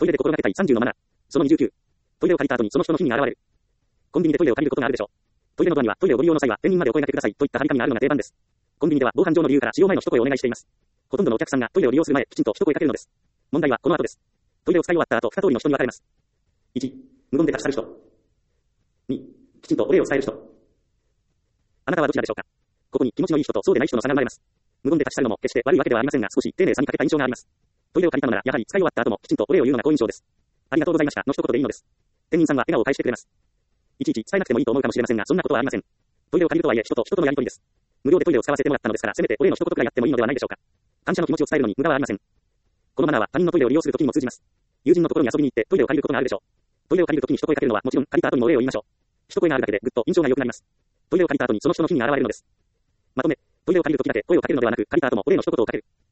イレで心がけたい30のマナー。その29。トイレを借りた後にその人の日にが現れる。コンビニでトイレを借りることがあるでしょう。トイレのドアにはトイレをご利用の際は店員までお声掛けくださいといった張り紙があるのが定番です。コンビニでは防犯上の理由から使用前の一声をお願いしています。ほとんどのお客さんがトイレを利用する前、きちんと一声かけるのです。問題はこの後です。トイレを使い終わった後、2通りの人に分かれます。1、無言で立ち去る人。2、きちんとお礼を伝える人。あなたはどちらでしょうか。ここに気持ちのいい人とそうでない人の差が生まれます。無言で立ち去るのも決して悪いわけではありませんが、少し丁寧さに欠けた印象があります。トイレを借りたのなら、やはり使い終わった後もきちんとお礼を言うのが好印象です。ありがとうございましたの一言でいいのです。店員さんは笑顔を返してくれます。いちいち伝えなくてもいいと思うかもしれませんが、そんなことはありません。トイレを借りるとはいえ、人と人とのやりとりです。無料でトイレを使わせてもらったのですから、せめてお礼の一言くらいやってもいいのではないでしょうか。感謝の気持ちを伝えるのに無駄はありません。このマナーは他人のトイレを利用するときにも通じます。友人のところに遊びに行ってトイレを借りることがあるでしょう。トイレを借りるときに一声かけるのはもちろん、借りた後にもお礼を言いましょう。一声があるだけでぐっと印象が良くなります。トイレを借りた後にその人の日に現れるのです。まとめ、トイレを借りるときだけ声をかけるのではなく、借りた後もお礼の一言をかける。